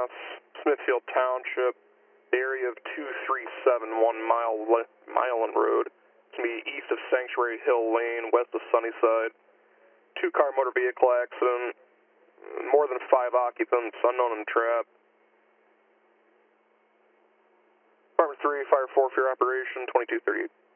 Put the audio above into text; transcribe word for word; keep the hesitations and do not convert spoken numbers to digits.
uh, Smithfield Township, area of two three seven one Mile Milan Road. It's going to be east of Sanctuary Hill Lane, west of Sunnyside. Two-car motor vehicle accident, more than five occupants, unknown in trap. Department three, Fire four for your operation, twenty-two thirty-eight.